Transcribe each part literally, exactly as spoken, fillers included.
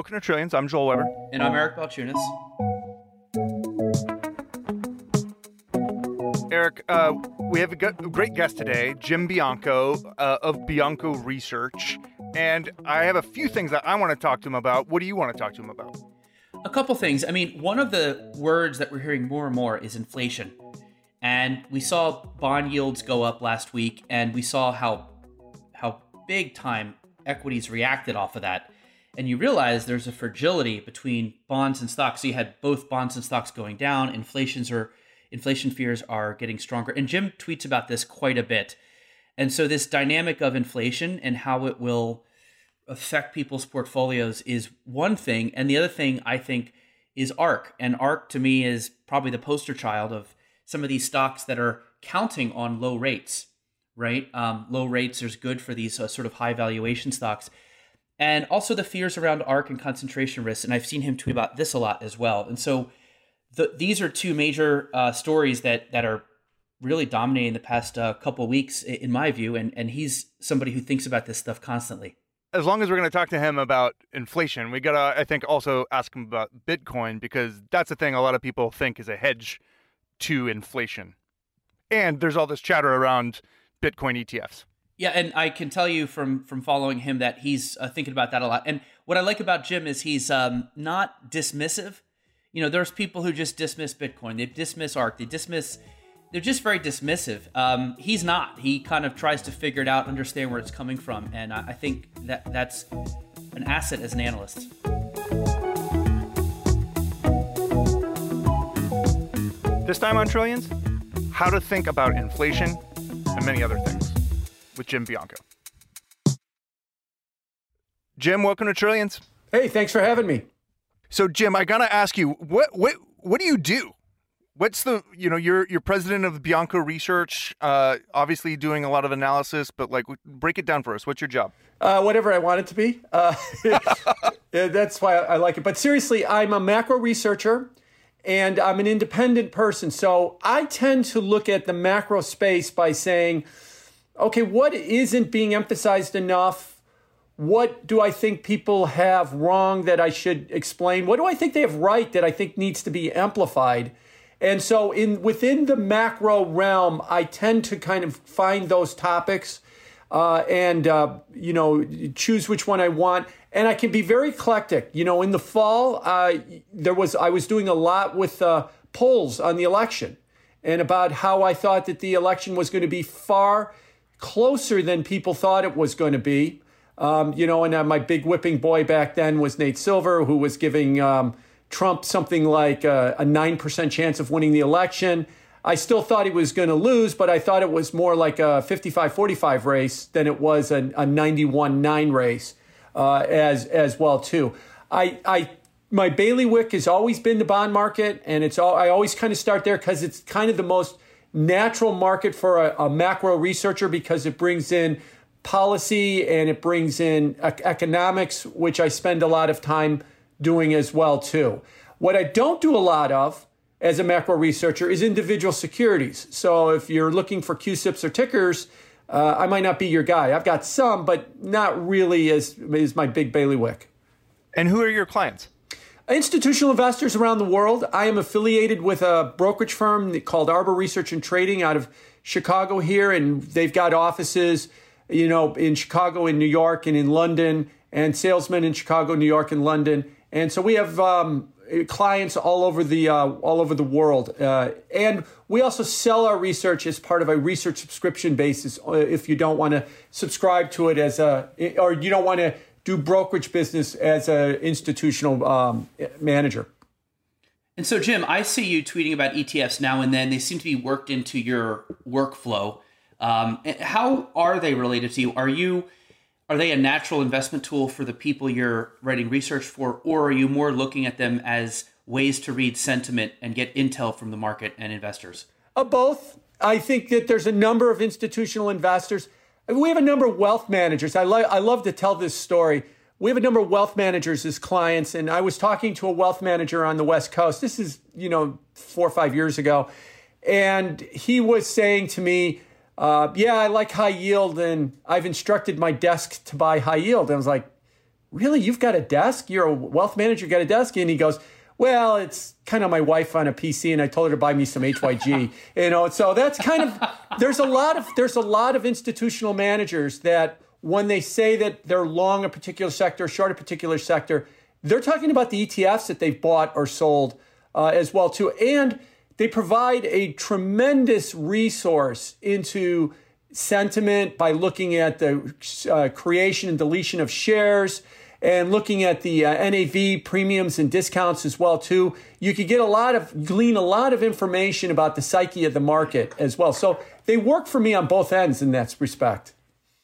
Welcome to Trillions. I'm Joel Weber. And I'm Eric Balchunas. Eric, uh, we have a great guest today, Jim Bianco uh, of Bianco Research. And I have a few things that I want to talk to him about. What do you want to talk to him about? A couple things. I mean, one of the words that we're hearing more and more is inflation. And we saw bond yields go up last week, and we saw how how big time equities reacted off of that. And you realize there's a fragility between bonds and stocks. So you had both bonds and stocks going down. Inflations are inflation fears are getting stronger. And Jim tweets about this quite a bit. And so this dynamic of inflation and how it will affect people's portfolios is one thing. And the other thing, I think, is ARK. And ARK, to me, is probably the poster child of some of these stocks that are counting on low rates, right? Um, low rates is good for these uh, sort of high valuation stocks. And also the fears around ARK and concentration risks. And I've seen him tweet about this a lot as well. And so the, these are two major uh, stories that that are really dominating the past uh, couple of weeks, in my view. And, and he's somebody who thinks about this stuff constantly. As long as we're going to talk to him about inflation, we got to, I think, also ask him about Bitcoin, because that's the thing a lot of people think is a hedge to inflation. And there's all this chatter around Bitcoin E T Fs. Yeah, and I can tell you from from following him that he's uh, thinking about that a lot. And what I like about Jim is he's um, not dismissive. You know, there's people who just dismiss Bitcoin. They dismiss ARK. They dismiss, they're just very dismissive. Um, he's not. He kind of tries to figure it out, understand where it's coming from. And I, I think that that's an asset as an analyst. This time on Trillions, how to think about inflation and many other things with Jim Bianco. Jim, welcome to Trillions. Hey, thanks for having me. So, Jim, I gotta ask you, what what what do you do? What's the, you know, you're you're president of Bianco Research, uh, obviously doing a lot of analysis, but like, break it down for us. What's your job? Uh, whatever I want it to be. Uh, that's why I like it. But seriously, I'm a macro researcher and I'm an independent person. So I tend to look at the macro space by saying, okay, what isn't being emphasized enough? What do I think people have wrong that I should explain? What do I think they have right that I think needs to be amplified? And so in within the macro realm, I tend to kind of find those topics uh, and, uh, you know, choose which one I want. And I can be very eclectic. You know, in the fall, uh, there was I was doing a lot with uh, polls on the election and about how I thought that the election was going to be far closer than people thought it was going to be. Um, you know, and uh, my big whipping boy back then was Nate Silver, who was giving um, Trump something like a, a nine percent chance of winning the election. I still thought he was going to lose, but I thought it was more like a fifty-five forty-five race than it was a, a ninety-one nine race uh, as as well, too. I, I my bailiwick has always been the bond market, and it's all, I always kind of start there because it's kind of the most natural market for a, a macro researcher because it brings in policy and it brings in economics, which I spend a lot of time doing as well, too. What I don't do a lot of as a macro researcher is individual securities. So if you're looking for Q SIPs or tickers, uh, I might not be your guy. I've got some, but not really as, as my big bailiwick. And who are your clients? Institutional investors around the world. I am affiliated with a brokerage firm called Arbor Research and Trading out of Chicago here, and they've got offices you know, in Chicago, in New York, and in London, and salesmen in Chicago, New York, and London. And so we have um, clients all over the uh, all over the world. Uh, and we also sell our research as part of a research subscription basis. If you don't want to subscribe to it as a, or you don't want to do brokerage business as an institutional um, manager. And so, Jim, I see you tweeting about E T Fs now and then. They seem to be worked into your workflow. Um, how are they related to you? Are you, are they a natural investment tool for the people you're writing research for, or are you more looking at them as ways to read sentiment and get intel from the market and investors? Uh, both. I think that there's a number of institutional investors. We have a number of wealth managers. I, lo- I love to tell this story. We have a number of wealth managers as clients, and I was talking to a wealth manager on the West Coast. This is, you know, four or five years ago. And he was saying to me, uh, yeah, I like high yield, and I've instructed my desk to buy high yield. And I was like, really, you've got a desk? You're a wealth manager, you got a desk? And he goes, well, it's kind of my wife on a P C, and I told her to buy me some H Y G. You know, so that's kind of, there's a lot of, there's a lot of institutional managers that when they say that they're long a particular sector, short a particular sector, they're talking about the E T Fs that they've bought or sold uh, as well too. And they provide a tremendous resource into sentiment by looking at the uh, creation and deletion of shares and looking at the uh, N A V premiums and discounts as well too. You could get a lot of, glean a lot of information about the psyche of the market as well. So they work for me on both ends in that respect.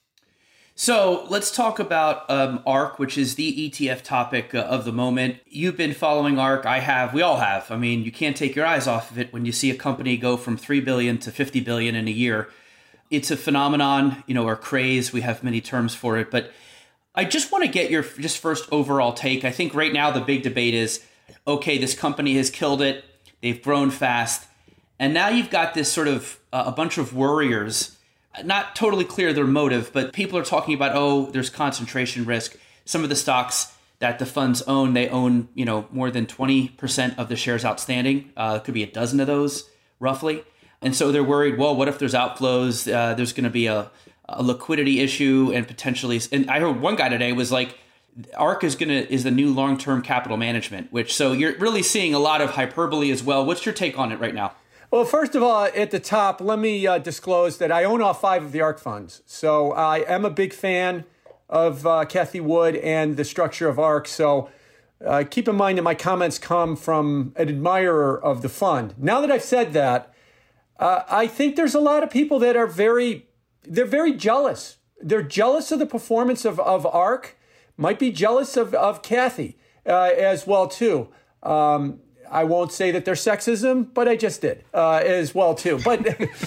So let's talk about um, ARK, which is the E T F topic uh, of the moment. You've been following ARK. I have. We all have. I mean, you can't take your eyes off of it when you see a company go from three billion dollars to fifty billion dollars in a year. It's a phenomenon, you know, or craze. We have many terms for it. But I just want to get your just first overall take. I think right now the big debate is, okay, this company has killed it. They've grown fast. And now you've got this sort of uh, a bunch of worriers. Not totally clear their motive, but people are talking about, oh, there's concentration risk. Some of the stocks that the funds own, they own, you know, more than twenty percent of the shares outstanding. Uh, it could be a dozen of those, roughly. And so they're worried, well, what if there's outflows? Uh, there's going to be a, a liquidity issue and potentially, and I heard one guy today was like, ARK is going to, is the new long-term capital management, which, so you're really seeing a lot of hyperbole as well. What's your take on it right now? Well, first of all, at the top, let me uh, disclose that I own all five of the ARK funds. So I am a big fan of uh, Cathie Wood and the structure of ARK. So uh, keep in mind that my comments come from an admirer of the fund. Now that I've said that, uh, I think there's a lot of people that are very, they're very jealous. They're jealous of the performance of, of ARK, might be jealous of, of Cathie uh, as well, too. Um, I won't say that they're sexism, but I just did uh, as well too. But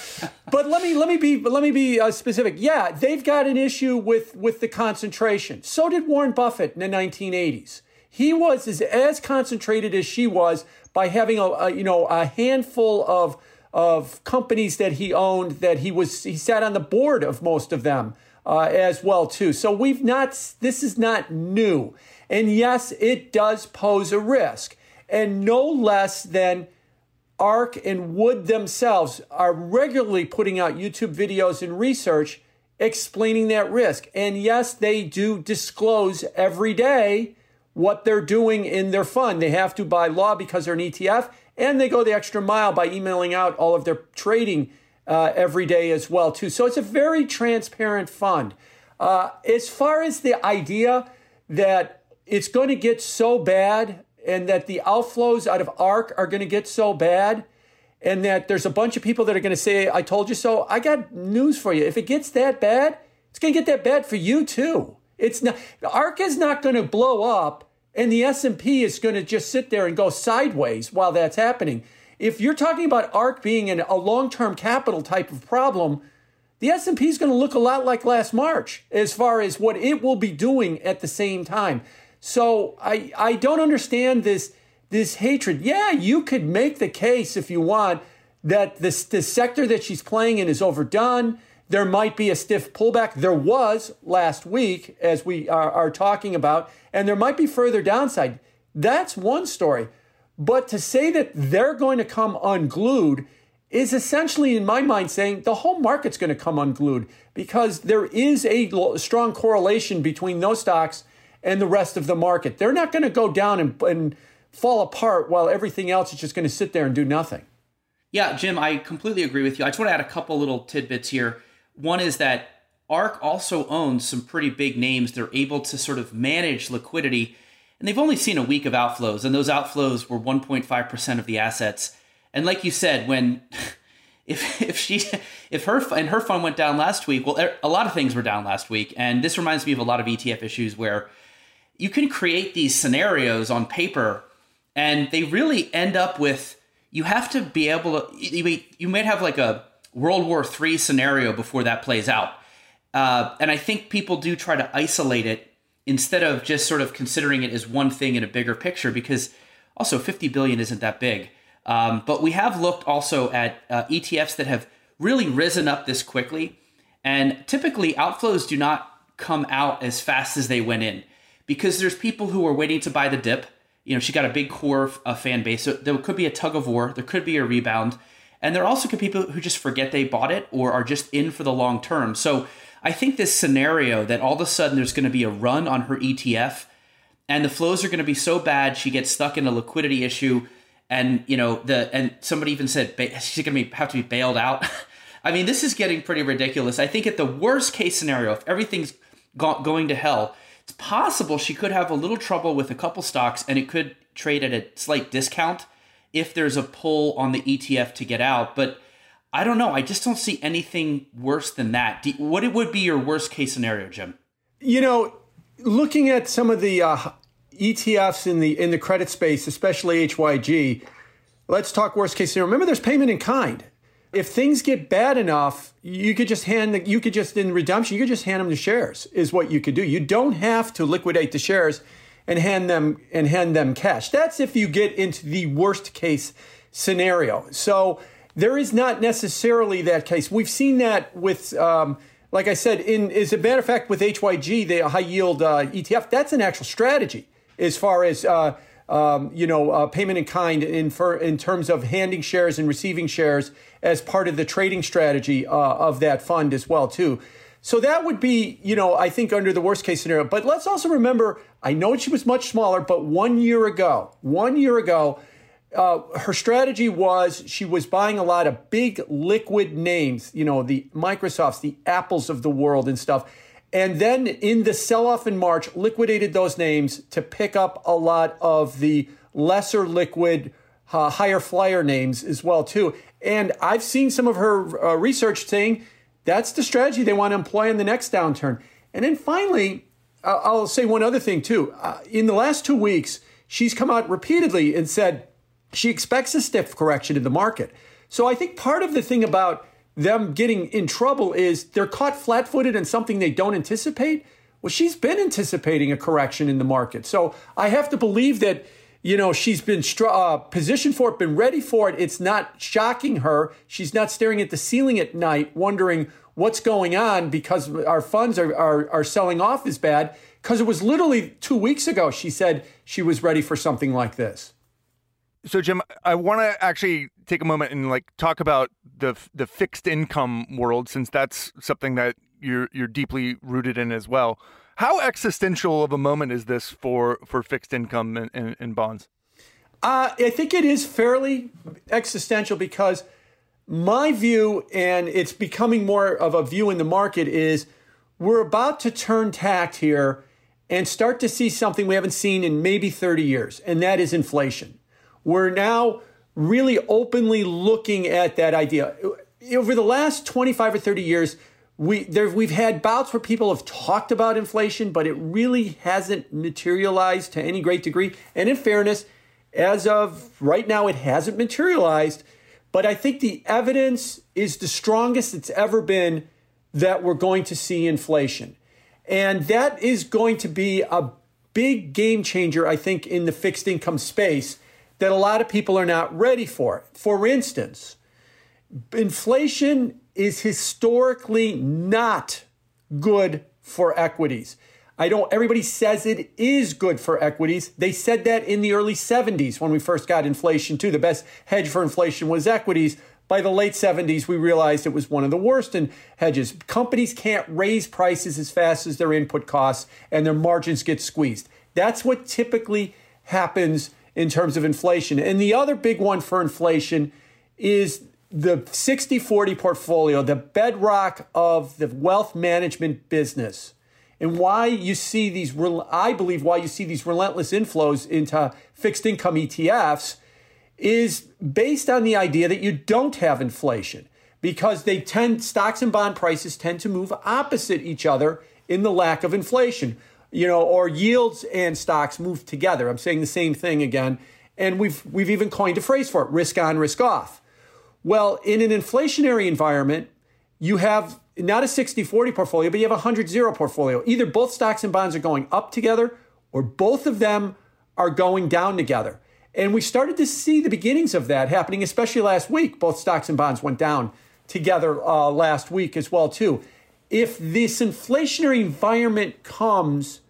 but let me let me be let me be uh, specific. Yeah, they've got an issue with with the concentration. So did Warren Buffett in the nineteen eighties. He was as, as concentrated as she was by having a, a you know a handful of of companies that he owned. That he was he sat on the board of most of them uh, as well too. So we've not. This is not new, and yes, it does pose a risk. And no less than ARK and Wood themselves are regularly putting out YouTube videos and research explaining that risk. And yes, they do disclose every day what they're doing in their fund. They have to by law because they're an E T F, and they go the extra mile by emailing out all of their trading uh, every day as well, too. So it's a very transparent fund. Uh, as far as the idea that it's going to get so bad and that the outflows out of ARK are going to get so bad, and that there's a bunch of people that are going to say, I told you so. I got news for you. If it gets that bad, it's going to get that bad for you too. It's not, ARK is not going to blow up, and the S and P is going to just sit there and go sideways while that's happening. If you're talking about ARK being an, a long-term capital type of problem, the S and P is going to look a lot like last March as far as what it will be doing at the same time. So I, I don't understand this this hatred. Yeah, you could make the case if you want that this the sector that she's playing in is overdone. There might be a stiff pullback. There was last week, as we are, are talking about, and there might be further downside. That's one story. But to say that they're going to come unglued is essentially, in my mind, saying the whole market's going to come unglued because there is a strong correlation between those stocks and the rest of the market. They're not going to go down and, and fall apart while everything else is just going to sit there and do nothing. Yeah, Jim, I completely agree with you. I just want to add a couple little tidbits here. One is that ARK also owns some pretty big names. They're able to sort of manage liquidity, and they've only seen a week of outflows, and those outflows were one point five percent of the assets. And like you said, when if if she if her and her fund went down last week, well, a lot of things were down last week, and this reminds me of a lot of E T F issues where you can create these scenarios on paper, and they really end up with, you have to be able to, you, you might have like a World War Three scenario before that plays out. Uh, and I think people do try to isolate it instead of just sort of considering it as one thing in a bigger picture, because also fifty billion isn't that big. Um, but we have looked also at uh, E T Fs that have really risen up this quickly. And typically outflows do not come out as fast as they went in, because there's people who are waiting to buy the dip. You know, she got a big core uh, fan base. So there could be a tug of war. There could be a rebound. And there also could be people who just forget they bought it or are just in for the long term. So I think this scenario that all of a sudden there's going to be a run on her E T F and the flows are going to be so bad she gets stuck in a liquidity issue. And, you know, the and somebody even said she's going to be, have to be bailed out. I mean, this is getting pretty ridiculous. I think at the worst case scenario, if everything's go- going to hell, it's possible she could have a little trouble with a couple stocks and it could trade at a slight discount if there's a pull on the E T F to get out. But I don't know. I just don't see anything worse than that. Do, what it would be your worst case scenario, Jim? You know, looking at some of the uh, E T Fs in the in the credit space, especially H Y G, let's talk worst case scenario. Remember, there's payment in kind. If things get bad enough, you could just hand the, you could just in redemption, you could just hand them the shares is what you could do. You don't have to liquidate the shares and hand them and hand them cash. That's if you get into the worst case scenario. So there is not necessarily that case. We've seen that with, um, like I said, in as a matter of fact, with H Y G, the high yield uh, E T F. That's an actual strategy as far as uh, um, you know uh, payment in kind in for in terms of handing shares and receiving shares as part of the trading strategy uh, of that fund as well too. So that would be, you know, I think under the worst case scenario. But let's also remember, I know she was much smaller, but one year ago, one year ago, uh, her strategy was she was buying a lot of big liquid names, you know, the Microsofts, the Apples of the world and stuff. And then in the sell-off in March, liquidated those names to pick up a lot of the lesser liquid, uh, higher flyer names as well too. And I've seen some of her uh, research saying that's the strategy they want to employ in the next downturn. And then finally, uh, I'll say one other thing too. Uh, in the last two weeks, she's come out repeatedly and said she expects a stiff correction in the market. So I think part of the thing about them getting in trouble is they're caught flat-footed in something they don't anticipate. Well, she's been anticipating a correction in the market. So I have to believe that, you know, she's been uh, positioned for it, been ready for it. It's not shocking her. She's not staring at the ceiling at night wondering what's going on because our funds are, are, are selling off as bad. Because it was literally two weeks ago she said she was ready for something like this. So, Jim, I want to actually take a moment and like talk about the the fixed income world, since that's something that you're you're deeply rooted in as well. How existential of a moment is this for, for fixed income and, and, and bonds? Uh, I think it is fairly existential because my view, and it's becoming more of a view in the market, is we're about to turn tact here and start to see something we haven't seen in maybe thirty years, and that is inflation. We're now really openly looking at that idea. Over the last twenty-five or thirty years, We there we've had bouts where people have talked about inflation, but it really hasn't materialized to any great degree. And in fairness, as of right now, it hasn't materialized. But I think the evidence is the strongest it's ever been that we're going to see inflation. And that is going to be a big game changer, I think, in the fixed income space that a lot of people are not ready for. For instance, inflation is historically not good for equities. I don't, everybody says it is good for equities. They said that in the early seventies when we first got inflation too. The best hedge for inflation was equities. By the late seventies, we realized it was one of the worst in hedges. Companies can't raise prices as fast as their input costs and their margins get squeezed. That's what typically happens in terms of inflation. And the other big one for inflation is the sixty forty portfolio, the bedrock of the wealth management business, and why you see these, I believe why you see these relentless inflows into fixed income E T Fs is based on the idea that you don't have inflation because they tend, stocks and bond prices tend to move opposite each other in the lack of inflation, you know, or yields and stocks move together. I'm saying the same thing again. And we've, we've even coined a phrase for it, risk on, risk off. Well, in an inflationary environment, you have not a sixty forty portfolio, but you have a one hundred zero portfolio. Either both stocks and bonds are going up together or both of them are going down together. And we started to see the beginnings of that happening, especially last week. Both stocks and bonds went down together uh, last week as well, too. If this inflationary environment comes,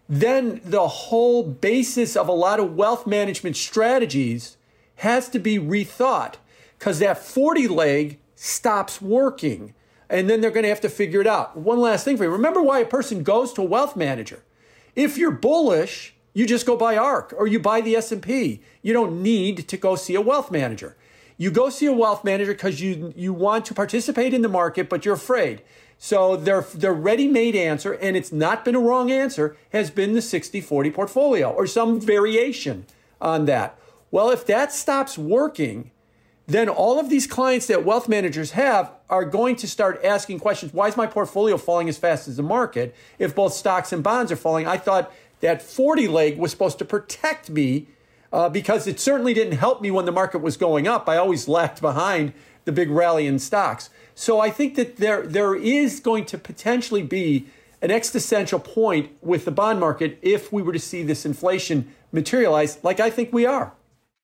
then the whole basis of a lot of wealth management strategies has to be rethought, because that forty leg stops working. And then they're going to have to figure it out. One last thing for you. Remember why a person goes to a wealth manager. If you're bullish, you just go buy ARK or you buy the S and P. You don't need to go see a wealth manager. You go see a wealth manager because you you want to participate in the market, but you're afraid. So their, their ready-made answer, and it's not been a wrong answer, has been the sixty forty portfolio or some variation on that. Well, if that stops working, then all of these clients that wealth managers have are going to start asking questions. Why is my portfolio falling as fast as the market if both stocks and bonds are falling? I thought that forty leg was supposed to protect me uh, because it certainly didn't help me when the market was going up. I always lagged behind the big rally in stocks. So I think that there there is going to potentially be an existential point with the bond market if we were to see this inflation materialize, like I think we are.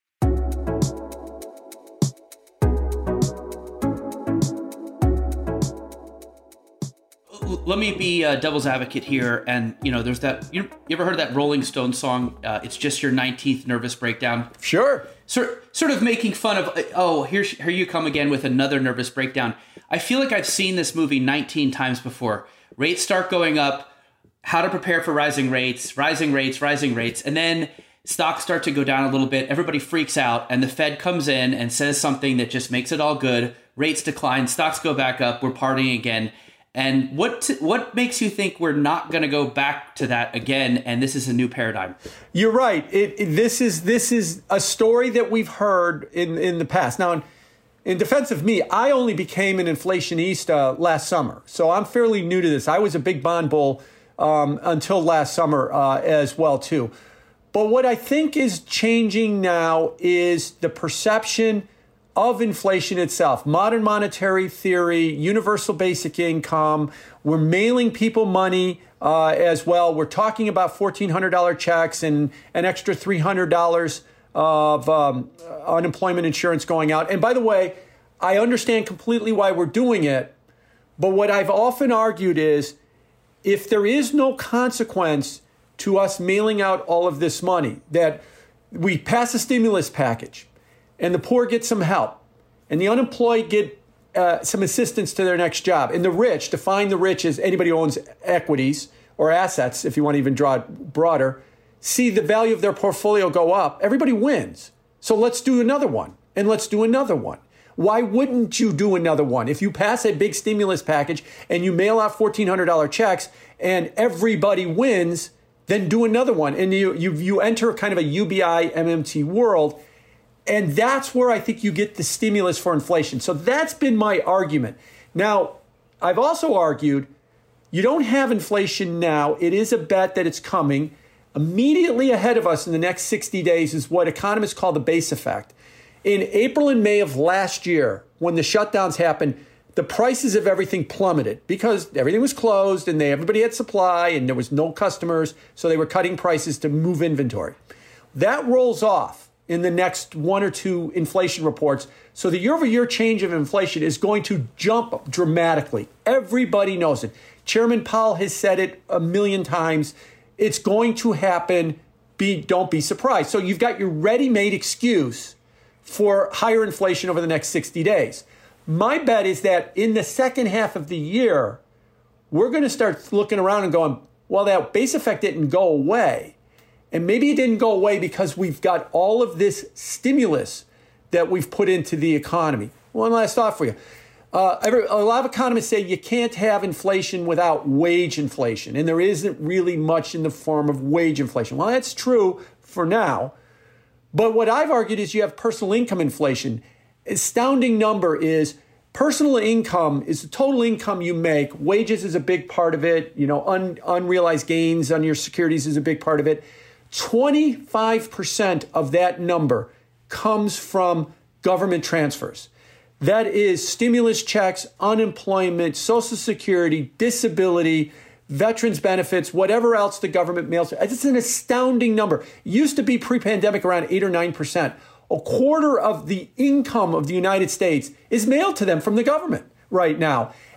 Let me be a devil's advocate here. And, you know, there's that, you, you ever heard that Rolling Stone song, uh, It's Just Your nineteenth Nervous Breakdown? Sure. Sort, sort of making fun of, oh, here, here you come again with another nervous breakdown. I feel like I've seen this movie nineteen times before. Rates start going up, how to prepare for rising rates, rising rates, rising rates. And then stocks start to go down a little bit. Everybody freaks out. And the Fed comes in and says something that just makes it all good. Rates decline, stocks go back up, we're partying again. And what what makes you think we're not going to go back to that again, and this is a new paradigm? You're right. It, it, this is this is a story that we've heard in, in the past. Now, in, in defense of me, I only became an inflationista last summer, so I'm fairly new to this. I was a big bond bull um, until last summer uh, as well, too. But what I think is changing now is the perception of inflation itself. Modern monetary theory, universal basic income. We're mailing people money uh, as well. We're talking about fourteen hundred dollars checks and an extra three hundred dollars of um, unemployment insurance going out. And by the way, I understand completely why we're doing it. But what I've often argued is if there is no consequence to us mailing out all of this money, that we pass a stimulus package, and the poor get some help, and the unemployed get uh, some assistance to their next job, and the rich, define the rich as anybody who owns equities or assets, if you want to even draw it broader, see the value of their portfolio go up, everybody wins. So let's do another one, and let's do another one. Why wouldn't you do another one? If you pass a big stimulus package and you mail out fourteen hundred dollars checks and everybody wins, then do another one. And you, you, you enter kind of a U B I M M T world. And that's where I think you get the stimulus for inflation. So that's been my argument. Now, I've also argued you don't have inflation now. It is a bet that it's coming. Immediately ahead of us in the next sixty days is what economists call the base effect. In April and May of last year, when the shutdowns happened, the prices of everything plummeted because everything was closed and they, everybody had supply and there was no customers. So they were cutting prices to move inventory. That rolls off in the next one or two inflation reports. So the year-over-year change of inflation is going to jump dramatically. Everybody knows it. Chairman Powell has said it a million times. It's going to happen. Be, don't be surprised. So you've got your ready-made excuse for higher inflation over the next sixty days. My bet is that in the second half of the year, we're going to start looking around and going, well, that base effect didn't go away. And maybe it didn't go away because we've got all of this stimulus that we've put into the economy. One last thought for you. Uh, every, a lot of economists say you can't have inflation without wage inflation. And there isn't really much in the form of wage inflation. Well, that's true for now. But what I've argued is you have personal income inflation. Astounding number is personal income is the total income you make. Wages is a big part of it. You know, un, unrealized gains on your securities is a big part of it. twenty-five percent of that number comes from government transfers. That is stimulus checks, unemployment, Social Security, disability, veterans benefits, whatever else the government mails. It's an astounding number. It used to be pre-pandemic around eight or nine percent. A quarter of the income of the United States is mailed to them from the government right now.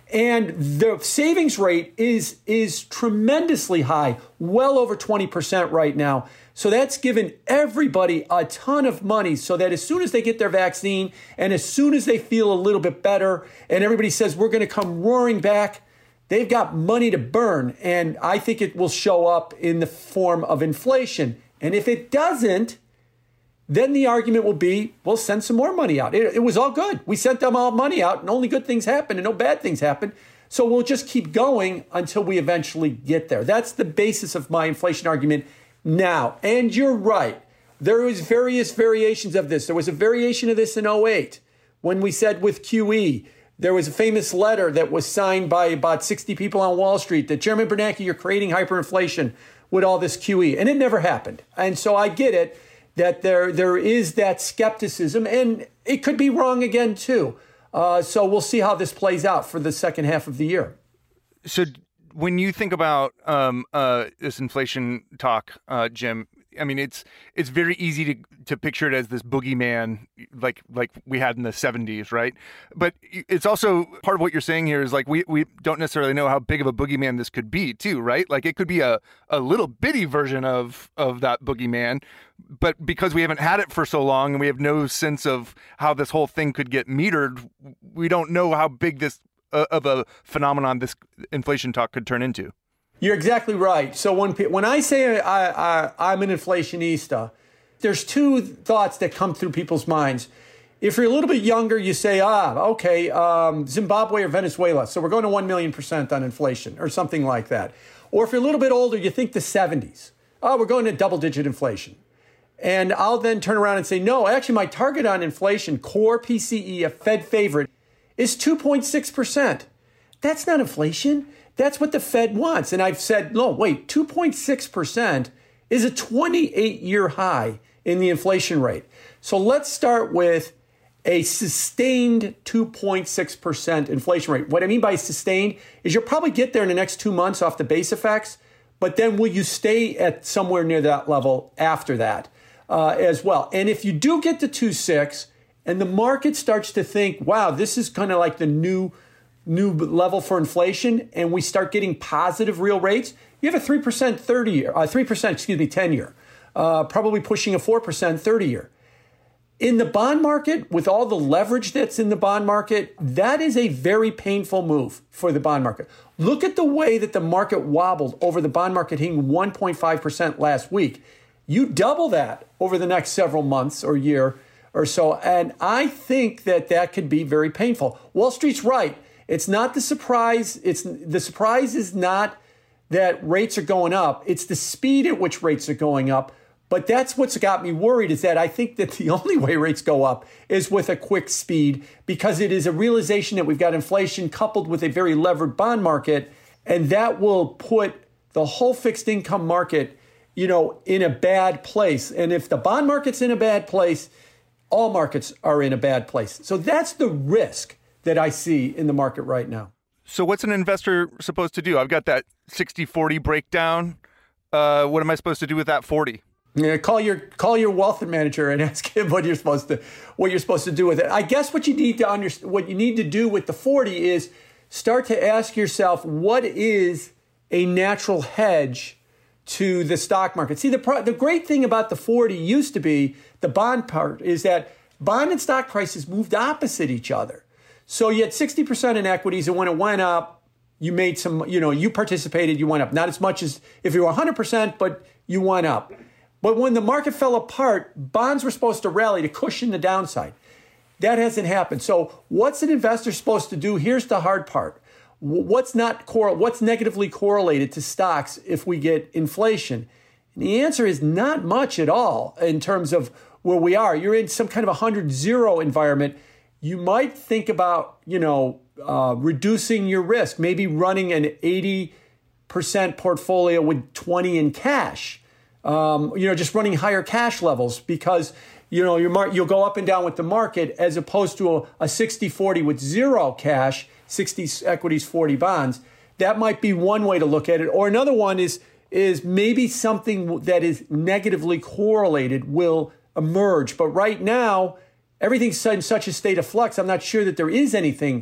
And the savings rate is, is tremendously high, well over twenty percent right now. So that's given everybody a ton of money so that as soon as they get their vaccine and as soon as they feel a little bit better and everybody says we're going to come roaring back, they've got money to burn. And I think it will show up in the form of inflation. And if it doesn't, then the argument will be, we'll send some more money out. It, it was all good. We sent them all money out and only good things happened and no bad things happened. So we'll just keep going until we eventually get there. That's the basis of my inflation argument now. And you're right. There was various variations of this. There was a variation of this in oh eight when we said with Q E, there was a famous letter that was signed by about sixty people on Wall Street that Chairman Bernanke, you're creating hyperinflation with all this Q E. And it never happened. And so I get it that there there is that skepticism, and it could be wrong again, too. Uh, so we'll see how this plays out for the second half of the year. So when you think about um, uh, this inflation talk, uh, Jim, I mean, it's it's very easy to to picture it as this boogeyman like like we had in the seventies, right? But it's also part of what you're saying here is like we, we don't necessarily know how big of a boogeyman this could be too, right? Like it could be a, a little bitty version of of that boogeyman, but because we haven't had it for so long and we have no sense of how this whole thing could get metered, we don't know how big this uh, of a phenomenon this inflation talk could turn into. You're exactly right. So when when I say I, I, I'm an inflationista, there's two thoughts that come through people's minds. If you're a little bit younger, you say, ah, okay, um, Zimbabwe or Venezuela. So we're going to one million percent on inflation or something like that. Or if you're a little bit older, you think the seventies. Oh, we're going to double-digit inflation. And I'll then turn around and say, no, actually, my target on inflation, core P C E, a Fed favorite, is two point six percent. That's not inflation. That's what the Fed wants. And I've said, no, wait, two point six percent is a twenty-eight year high in the inflation rate. So let's start with a sustained two point six percent inflation rate. What I mean by sustained is you'll probably get there in the next two months off the base effects, but then will you stay at somewhere near that level after that uh, as well? And if you do get to two point six and the market starts to think, wow, this is kind of like the new new level for inflation, and we start getting positive real rates, you have a three percent thirty year, uh, three percent, excuse me, ten year, uh, probably pushing a four percent thirty year. In the bond market, with all the leverage that's in the bond market, that is a very painful move for the bond market. Look at the way that the market wobbled over the bond market hitting one point five percent last week. You double that over the next several months or year or so, and I think that that could be very painful. Wall Street's right. It's not the surprise. It's the surprise is not that rates are going up. It's the speed at which rates are going up. But that's what's got me worried is that I think that the only way rates go up is with a quick speed because it is a realization that we've got inflation coupled with a very levered bond market. And that will put the whole fixed income market, you know, in a bad place. And if the bond market's in a bad place, all markets are in a bad place. So that's the risk that I see in the market right now. So what's an investor supposed to do? I've got that sixty forty breakdown. Uh, what am I supposed to do with that forty? Yeah, call your call your wealth manager and ask him what you're supposed to what you're supposed to do with it. I guess what you need to understand, what you need to do with the forty is start to ask yourself, what is a natural hedge to the stock market? See, the pro- the great thing about the forty used to be the bond part is that bond and stock prices moved opposite each other. So you had sixty percent in equities, and when it went up, you made some, you know, you participated, you went up. Not as much as if you were one hundred percent, but you went up. But when the market fell apart, bonds were supposed to rally to cushion the downside. That hasn't happened. So what's an investor supposed to do? Here's the hard part. What's not cor- What's negatively correlated to stocks if we get inflation? And the answer is not much at all in terms of where we are. You're in some kind of a one hundred zero environment. You might think about, you know, uh, reducing your risk, maybe running an eighty percent portfolio with twenty in cash, um, you know, just running higher cash levels because, you know, your mar- you'll go up and down with the market as opposed to a, a sixty forty with zero cash, sixty equities, forty bonds. That might be one way to look at it. Or another one is, is maybe something that is negatively correlated will emerge. But right now, everything's in such a state of flux. I'm not sure that there is anything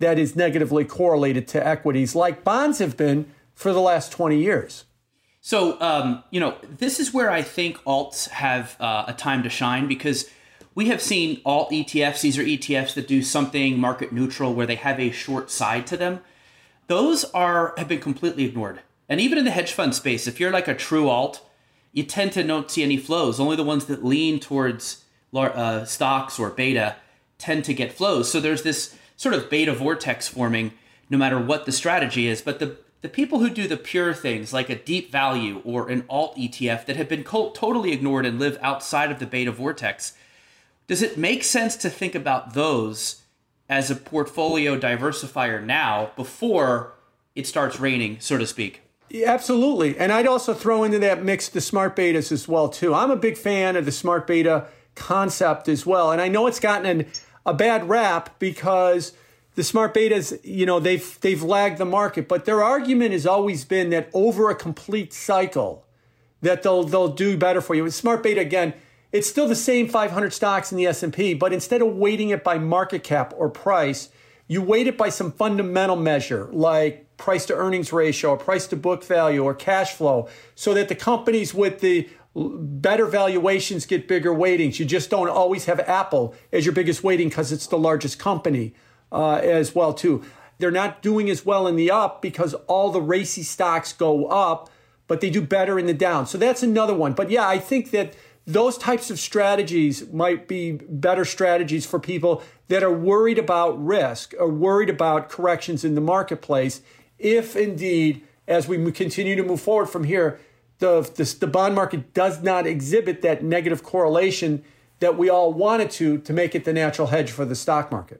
that is negatively correlated to equities like bonds have been for the last twenty years. So, um, you know, this is where I think alts have uh, a time to shine, because we have seen alt E T Fs. These are E T Fs that do something market neutral where they have a short side to them. Those are have been completely ignored. And even in the hedge fund space, if you're like a true alt, you tend to not see any flows. Only the ones that lean towards uh, stocks or beta tend to get flows. So there's this sort of beta vortex forming no matter what the strategy is. But the, the people who do the pure things like a deep value or an alt E T F that have been co- totally ignored and live outside of the beta vortex, does it make sense to think about those as a portfolio diversifier now before it starts raining, so to speak? Yeah, absolutely. And I'd also throw into that mix the smart betas as well, too. I'm a big fan of the smart beta concept as well. And I know it's gotten an, a bad rap because the smart betas, you know, they've they've lagged the market. But their argument has always been that over a complete cycle, that they'll they'll do better for you. With smart beta, again, it's still the same five hundred stocks in the S and P, but instead of weighting it by market cap or price, you weight it by some fundamental measure like price to earnings ratio or price to book value or cash flow, so that the companies with the better valuations get bigger weightings. You just don't always have Apple as your biggest weighting because it's the largest company uh, as well, too. They're not doing as well in the up because all the racy stocks go up, but they do better in the down. So that's another one. But yeah, I think that those types of strategies might be better strategies for people that are worried about risk or worried about corrections in the marketplace. If indeed, as we continue to move forward from here, the, the, the bond market does not exhibit that negative correlation that we all wanted to, to make it the natural hedge for the stock market.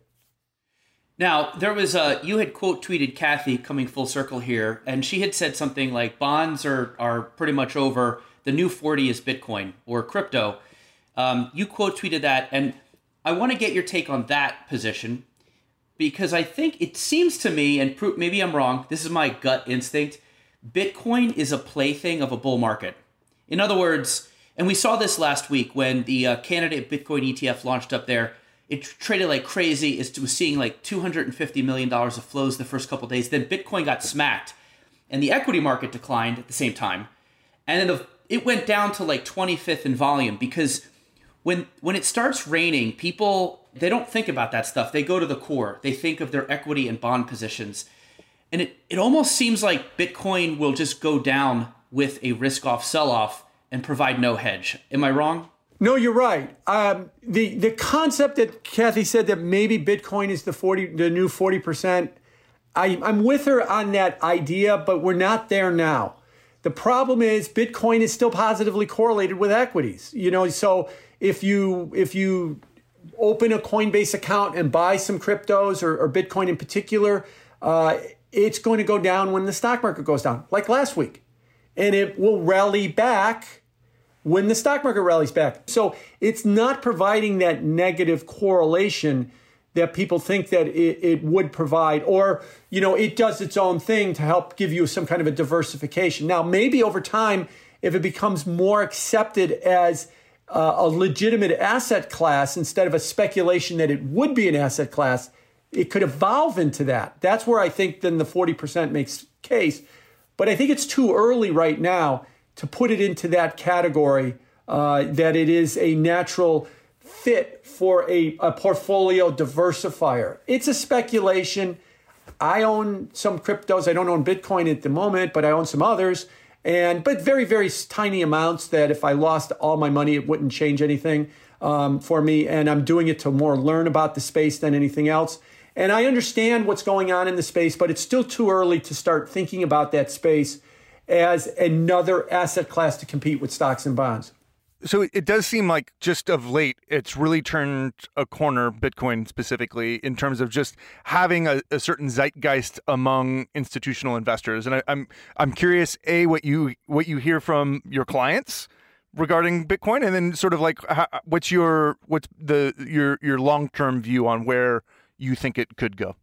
Now, there was a, you had quote tweeted Kathy coming full circle here, and she had said something like bonds are, are pretty much over. The new forty is Bitcoin or crypto. Um, you quote tweeted that, and I want to get your take on that position, because I think it seems to me, and maybe I'm wrong, this is my gut instinct, Bitcoin is a plaything of a bull market. In other words, and we saw this last week when the uh, candidate Bitcoin E T F launched up there, it traded like crazy. It was seeing like two hundred fifty million dollars of flows the first couple of days. Then Bitcoin got smacked, and the equity market declined at the same time. And then the, it went down to like twenty-fifth in volume, because when when it starts raining, people, they don't think about that stuff. They go to the core. They think of their equity and bond positions. And it, it almost seems like Bitcoin will just go down with a risk-off sell-off and provide no hedge. Am I wrong? No, you're right. Um, the the concept that Kathy said that maybe Bitcoin is the forty, the new forty percent, I, I'm with her on that idea, but we're not there now. The problem is Bitcoin is still positively correlated with equities. You know, so if you if you open a Coinbase account and buy some cryptos or, or Bitcoin in particular, uh, it's going to go down when the stock market goes down, like last week. And it will rally back when the stock market rallies back. So it's not providing that negative correlation that people think that it, it would provide, or, you know, it does its own thing to help give you some kind of a diversification. Now, maybe over time, if it becomes more accepted as uh, a legitimate asset class instead of a speculation that it would be an asset class, it could evolve into that. That's where I think then the forty percent makes case. But I think it's too early right now to put it into that category, uh, that it is a natural fit for a, a portfolio diversifier. It's a speculation. I own some cryptos. I don't own Bitcoin at the moment, but I own some others. And but very, very tiny amounts that if I lost all my money, it wouldn't change anything um, for me. And I'm doing it to more learn about the space than anything else. And I understand what's going on in the space, but it's still too early to start thinking about that space as another asset class to compete with stocks and bonds. So it does seem like just of late, it's really turned a corner, Bitcoin specifically, in terms of just having a, a certain zeitgeist among institutional investors. And I, I'm I'm curious, A, what you what you hear from your clients regarding Bitcoin, and then sort of like how, what's your what's the your your long-term view on where you think it could go?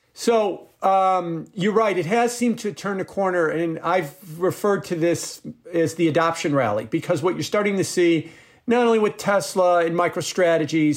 So um, you're right. It has seemed to turn a corner, and I've referred to this as the adoption rally, because what you're starting to see, not only with Tesla and MicroStrategies,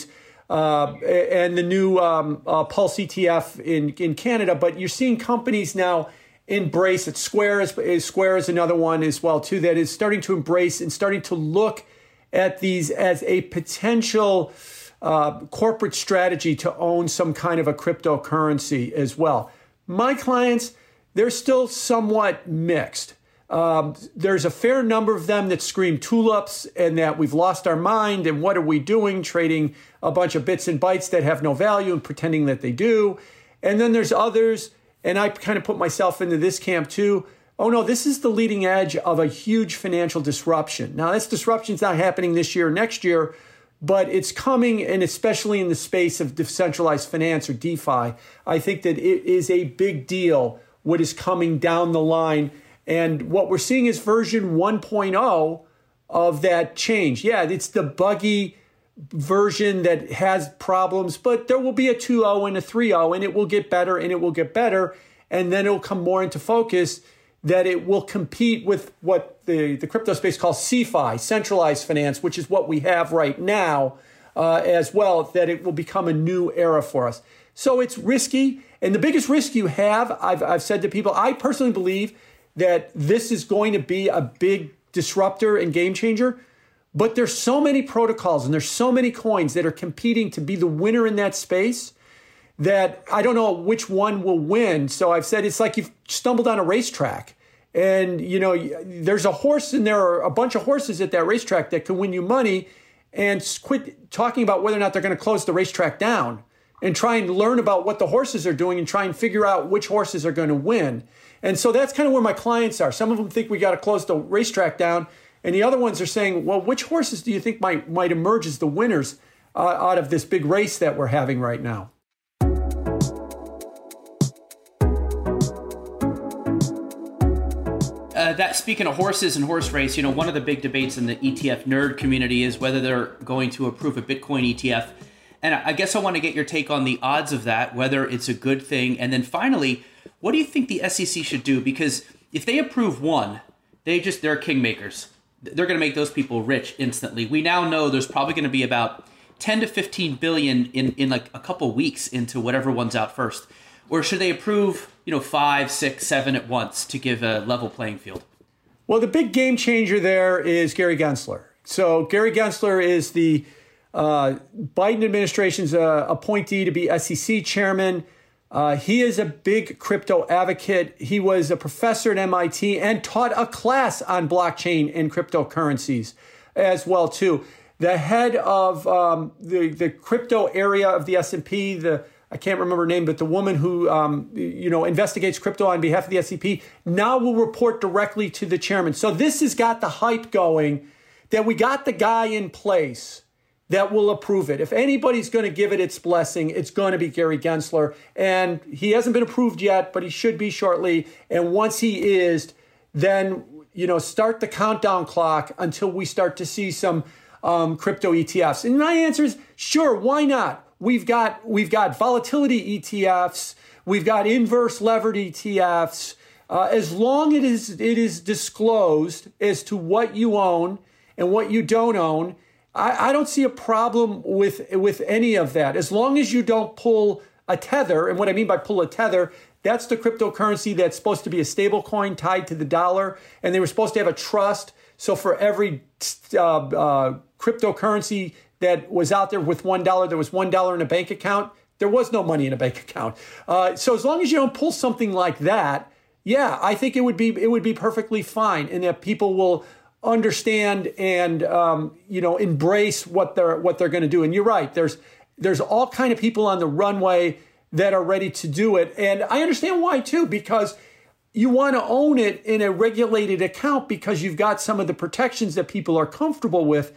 uh, and the new um, uh, Pulse E T F in, in Canada. But you're seeing companies now embrace it. Square is, is Square is another one as well too that is starting to embrace and starting to look at these as a potential uh, corporate strategy to own some kind of a cryptocurrency as well. My clients, they're still somewhat mixed. Um, there's a fair number of them that scream tulips and that we've lost our mind and what are we doing, trading a bunch of bits and bytes that have no value and pretending that they do. And then there's others, and I kind of put myself into this camp too. Oh no, this is the leading edge of a huge financial disruption. Now, this disruption's not happening this year or next year, but it's coming, and especially in the space of decentralized finance or DeFi, I think that it is a big deal what is coming down the line. And what we're seeing is version one point oh of that change. Yeah, it's the buggy version that has problems, but there will be a two point oh and a three point oh, and it will get better and it will get better. And then it'll come more into focus that it will compete with what the, the crypto space calls CeFi, centralized finance, which is what we have right now uh, as well, that it will become a new era for us. So it's risky. And the biggest risk you have, I've, I've said to people, I personally believe that this is going to be a big disruptor and game changer. But there's so many protocols and there's so many coins that are competing to be the winner in that space that I don't know which one will win. So I've said it's like you've stumbled on a racetrack and, you know, there's a horse and there are a bunch of horses at that racetrack that can win you money, and quit talking about whether or not they're going to close the racetrack down and try and learn about what the horses are doing and try and figure out which horses are going to win. And so that's kind of where my clients are. Some of them think we got to close the racetrack down, and the other ones are saying, well, which horses do you think might might emerge as the winners uh, out of this big race that we're having right now? Uh, that speaking of horses and horse race, you know, one of the big debates in the E T F nerd community is whether they're going to approve a Bitcoin E T F. And I guess I want to get your take on the odds of that, whether it's a good thing. And then finally, what do you think the S E C should do? Because if they approve one, they just, they're kingmakers. They're going to make those people rich instantly. We now know there's probably going to be about ten to fifteen billion in, in like a couple weeks into whatever one's out first. Or should they approve, you know, five, six, seven at once to give a level playing field? Well, the big game changer there is Gary Gensler. So Gary Gensler is the uh, Biden administration's uh, appointee to be S E C chairman. Uh, he is a big crypto advocate. He was a professor at M I T and taught a class on blockchain and cryptocurrencies as well, too. The head of um, the, the crypto area of the S and P, the I can't remember her name, but the woman who um, you know investigates crypto on behalf of the S E C now will report directly to the chairman. So this has got the hype going that we got the guy in place that will approve it. If anybody's going to give it its blessing, it's going to be Gary Gensler. And he hasn't been approved yet, but he should be shortly. And once he is, then, you know, start the countdown clock until we start to see some um, crypto E T Fs. And my answer is, sure, why not? We've got, we've got volatility E T Fs. We've got inverse levered E T Fs. Uh, as long as it is, it is disclosed as to what you own and what you don't own, I, I don't see a problem with, with any of that. As long as you don't pull a tether, and what I mean by pull a tether, that's the cryptocurrency that's supposed to be a stable coin tied to the dollar, and they were supposed to have a trust. So for every uh, uh, cryptocurrency that was out there with one dollar, there was one dollar in a bank account. There was no money in a bank account. Uh, so as long as you don't pull something like that, yeah, I think it would be it would be perfectly fine, and that people will understand and um, you know embrace what they're what they're going to do. And you're right. There's there's all kind of people on the runway that are ready to do it, and I understand why too, because you want to own it in a regulated account because you've got some of the protections that people are comfortable with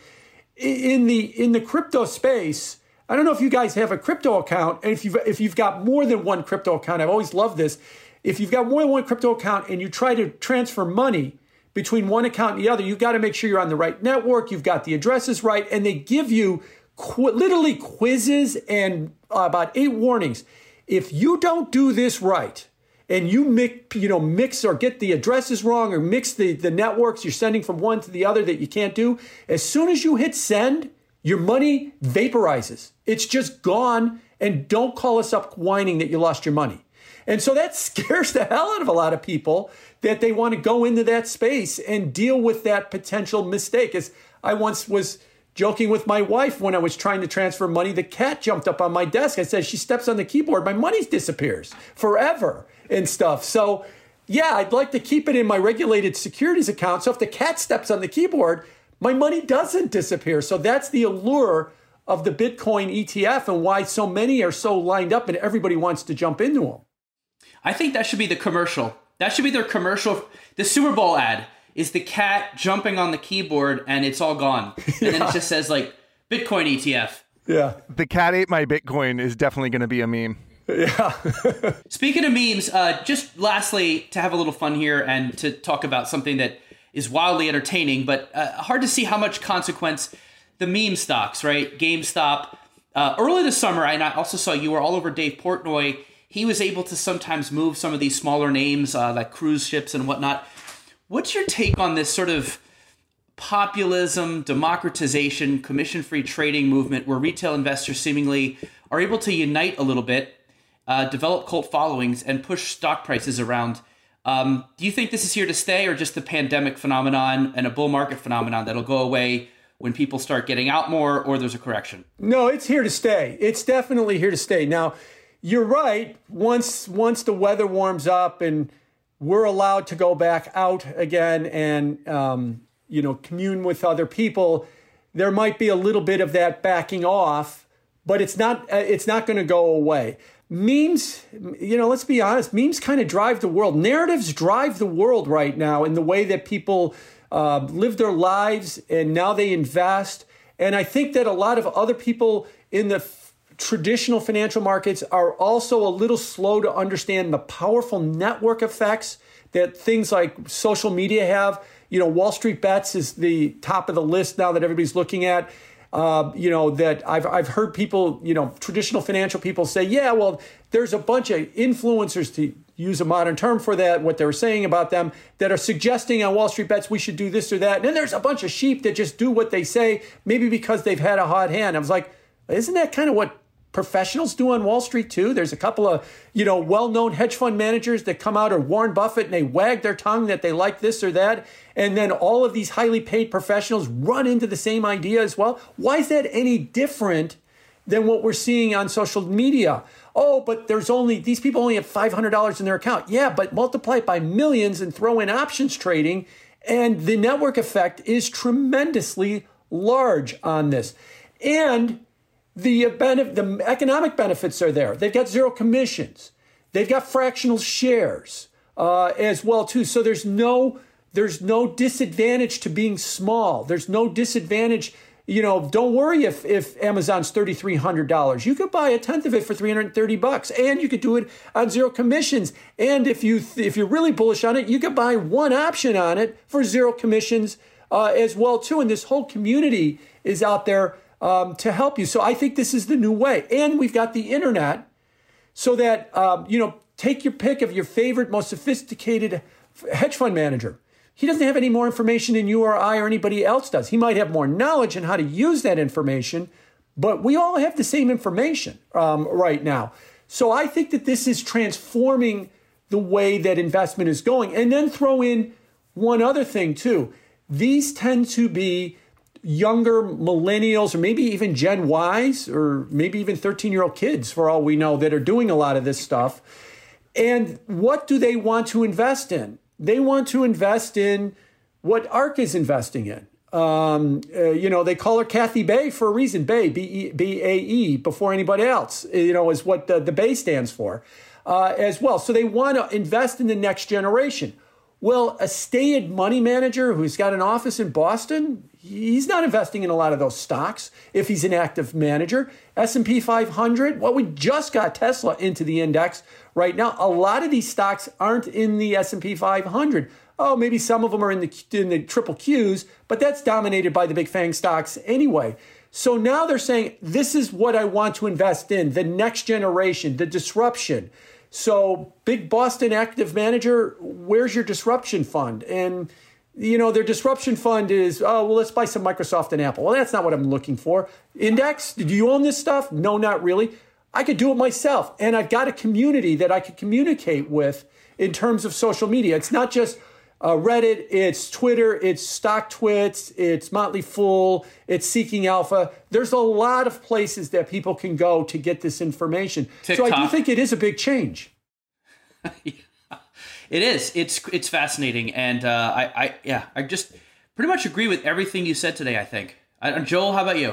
in the in the crypto space. I don't know if you guys have a crypto account, and if you've if you've got more than one crypto account, I've always loved this. If you've got more than one crypto account and you try to transfer money between one account and the other, you've got to make sure you're on the right network, you've got the addresses right, and they give you qu- literally quizzes and uh, about eight warnings. If you don't do this right, and you mix, you know, mix or get the addresses wrong or mix the, the networks you're sending from one to the other that you can't do, as soon as you hit send, Your money vaporizes. It's just gone, and don't call us up whining that you lost your money. And so that scares the hell out of a lot of people, that they want to go into that space and deal with that potential mistake. As I once was joking with my wife when I was trying to transfer money, the cat jumped up on my desk. I said, she steps on the keyboard, my money disappears forever and stuff. So yeah, I'd like to keep it in my regulated securities account. So if the cat steps on the keyboard, my money doesn't disappear. So that's the allure of the Bitcoin E T F and why so many are so lined up and everybody wants to jump into them. I think that should be the commercial. That should be their commercial. The Super Bowl ad is the cat jumping on the keyboard and it's all gone. And yeah. Then it just says like Bitcoin E T F. Yeah. The cat ate my Bitcoin is definitely going to be a meme. Yeah. Speaking of memes, uh, just lastly, to have a little fun here and to talk about something that is wildly entertaining, but uh, hard to see how much consequence the meme stocks, right? GameStop. Uh, early this summer, and I also saw you were all over Dave Portnoy. He was able to sometimes move some of these smaller names uh, like cruise ships and whatnot. What's your take on this sort of populism, democratization, commission-free trading movement where retail investors seemingly are able to unite a little bit, uh, develop cult followings, and push stock prices around? Um, do you think this is here to stay, or just the pandemic phenomenon and a bull market phenomenon that'll go away when people start getting out more, or there's a correction? No, it's here to stay. It's definitely here to stay. Now, you're right. Once once the weather warms up and we're allowed to go back out again and um, you know, commune with other people, there might be a little bit of that backing off, but it's not uh, it's not going to go away. Memes, you know, let's be honest, memes kind of drive the world. Narratives drive the world right now in the way that people uh, live their lives, and now they invest. And I think that a lot of other people in the f- traditional financial markets are also a little slow to understand the powerful network effects that things like social media have. You know, Wall Street Bets is the top of the list now that everybody's looking at. Uh, you know, that I've I've heard people, you know, traditional financial people say, yeah, well, there's a bunch of influencers, to use a modern term for that, what they were saying about them, that are suggesting on Wall Street Bets we should do this or that. And then there's a bunch of sheep that just do what they say, maybe because they've had a hot hand. I was like, isn't that kind of what professionals do on Wall Street too? There's a couple of, you know, well-known hedge fund managers that come out, or Warren Buffett, and they wag their tongue that they like this or that. And then all of these highly paid professionals run into the same idea as well. Why is that any different than what we're seeing on social media? Oh, but there's only, these people only have five hundred dollars in their account. Yeah, but multiply it by millions and throw in options trading, and the network effect is tremendously large on this. And The, benef- the economic benefits are there. They've got zero commissions. They've got fractional shares uh, as well too. So there's no there's no disadvantage to being small. There's no disadvantage. You know, don't worry if if Amazon's thirty-three hundred dollars. You could buy a tenth of it for three hundred thirty bucks, and you could do it on zero commissions. And if you th- if you're really bullish on it, you could buy one option on it for zero commissions uh, as well too. And this whole community is out there Um, to help you. So I think this is the new way. And we've got the internet so that, um, you know, take your pick of your favorite, most sophisticated hedge fund manager. He doesn't have any more information than you or I or anybody else does. He might have more knowledge on how to use that information, but we all have the same information um, right now. So I think that this is transforming the way that investment is going. And then throw in one other thing too. These tend to be younger millennials, or maybe even Gen Ys, or maybe even thirteen-year-old kids, for all we know, that are doing a lot of this stuff. And what do they want to invest in? They want to invest in what ARK is investing in. Um, uh, you know, they call her Kathy Bay for a reason. Bay, B A E, before anybody else, you know, is what the, the Bay stands for uh, as well. So they want to invest in the next generation. Well, a staid money manager who's got an office in Boston, he's not investing in a lot of those stocks if he's an active manager. S and P five hundred, well, we just got Tesla into the index right now. A lot of these stocks aren't in the S and P five hundred. Oh, maybe some of them are in the in the triple Qs, but that's dominated by the big FANG stocks anyway. So now they're saying, this is what I want to invest in, the next generation, the disruption. So big Boston active manager, where's your disruption fund? And you know, their disruption fund is, oh, well, let's buy some Microsoft and Apple. Well, that's not what I'm looking for. Index, do you own this stuff? No, not really. I could do it myself. And I've got a community that I could communicate with in terms of social media. It's not just uh, Reddit, it's Twitter, it's StockTwits, it's Motley Fool, it's Seeking Alpha. There's a lot of places that people can go to get this information. TikTok. So I do think it is a big change. Yeah. It is. It's it's fascinating, and uh, I, I yeah, I just pretty much agree with everything you said today. I think. I, Joel, how about you?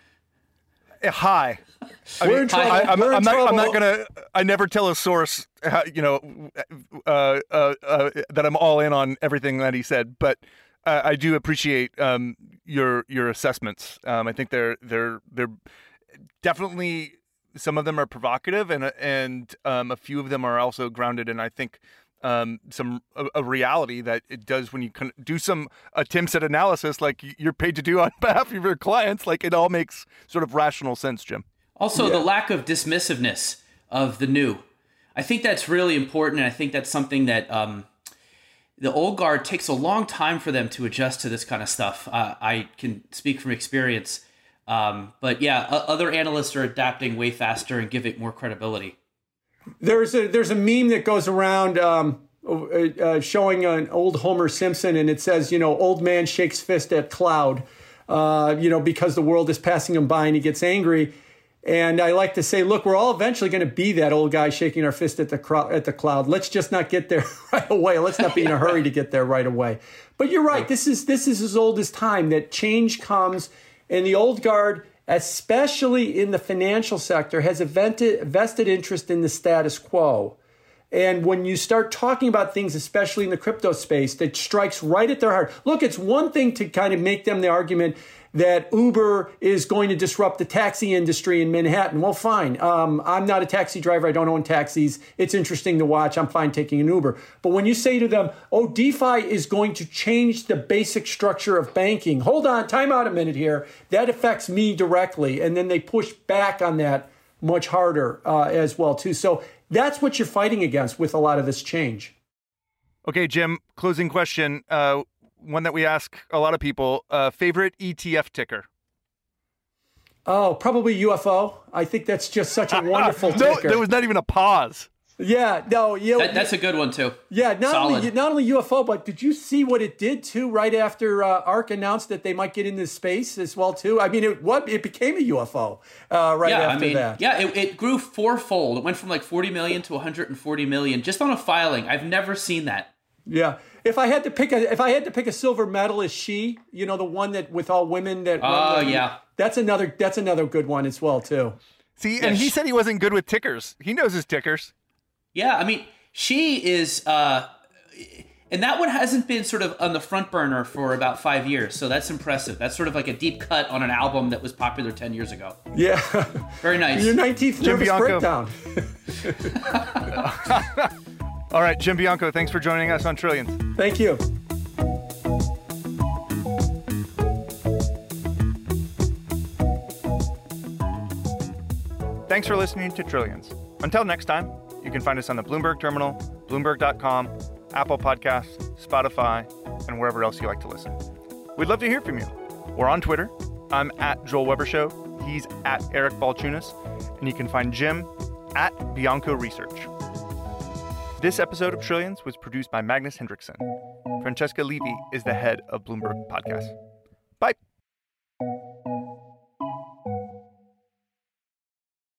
Hi. I We're mean, in trouble. I, I'm, We're in I'm not. trouble. I'm not gonna. I never tell a source, how, you know, uh, uh, uh, that I'm all in on everything that he said. But uh, I do appreciate um, your your assessments. Um, I think they're they're they're definitely, some of them are provocative, and and um, a few of them are also grounded in, I think, um, some a, a reality that it does when you can do some attempts at analysis, like you're paid to do on behalf of your clients. Like, it all makes sort of rational sense, Jim. Also, Yeah. the lack of dismissiveness of the new. I think that's really important, and I think that's something that um, the old guard takes a long time for them to adjust to this kind of stuff. Uh, I can speak from experience. Um, but yeah, o- other analysts are adapting way faster and give it more credibility. There's a there's a meme that goes around um, uh, showing an old Homer Simpson, and it says, you know, old man shakes fist at cloud, uh, you know, because the world is passing him by and he gets angry. And I like to say, look, we're all eventually going to be that old guy shaking our fist at the cro- at the cloud. Let's just not get there right away. Let's not be in a hurry to get there right away. But you're right. This is this is as old as time, that change comes, and the old guard, especially in the financial sector, has a vented, vested interest in the status quo. And when you start talking about things, especially in the crypto space, that strikes right at their heart. Look, it's one thing to kind of make them the argument that Uber is going to disrupt the taxi industry in Manhattan. Well, fine. Um, I'm not a taxi driver. I don't own taxis. It's interesting to watch. I'm fine taking an Uber. But when you say to them, oh, DeFi is going to change the basic structure of banking. Hold on, time out a minute here. That affects me directly. And then they push back on that much harder uh, as well, too. So that's what you're fighting against with a lot of this change. Okay, Jim, closing question. Uh, one that we ask a lot of people, uh, favorite E T F ticker? Oh, probably U F O. I think that's just such a wonderful no, ticker. there was not even a pause. Yeah, no, you know, That, that's a good one too. yeah. Not Solid. only not only U F O, but did you see what it did too? Right after uh, ARK announced that they might get into space as well too. I mean, it what it became a U F O uh, right yeah, after I mean, that. yeah, it, it grew fourfold. It went from like forty million to one hundred forty million just on a filing. I've never seen that. Yeah. If I had to pick a if I had to pick a silver medalist, she, you know, the one that with all women that. Oh, run the- yeah. That's another that's another good one as well too. See, Yeah, and he sh- said he wasn't good with tickers. He knows his tickers. Yeah, I mean, she is, uh, and that one hasn't been sort of on the front burner for about five years. So that's impressive. That's sort of like a deep cut on an album that was popular ten years ago. Yeah. Very nice. Your nineteenth Jim nervous Bianco. breakdown. All right, Jim Bianco, thanks for joining us on Trillions. Thank you. Thanks for listening to Trillions. Until next time, you can find us on the Bloomberg Terminal, Bloomberg dot com, Apple Podcasts, Spotify, and wherever else you like to listen. We'd love to hear from you. We're on Twitter. I'm at Joel Weber Show. He's at Eric Balchunas. And you can find Jim at Bianco Research. This episode of Trillions was produced by Magnus Hendrickson. Francesca Levy is the head of Bloomberg Podcast. Bye.